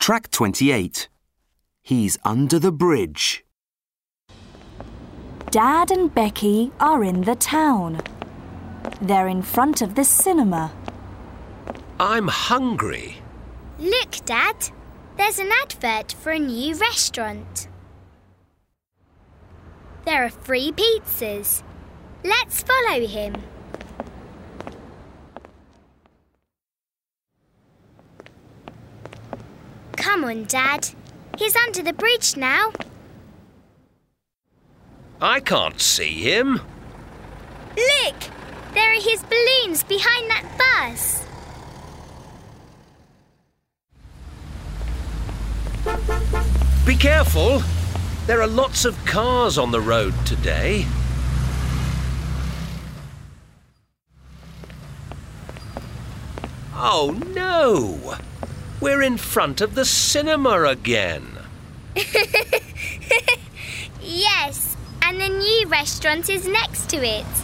Track 28. He's under the bridge. Dad and Becky are in the town. They're in front of the cinema. I'm hungry. Look, Dad. There's an advert for a new restaurant. There are free pizzas. Let's follow him. Come on, Dad. He's under the bridge now. I can't see him. Look! There are his balloons behind that bus. Be careful. There are lots of cars on the road today. Oh no! We're in front of the cinema again. Yes, and the new restaurant is next to it.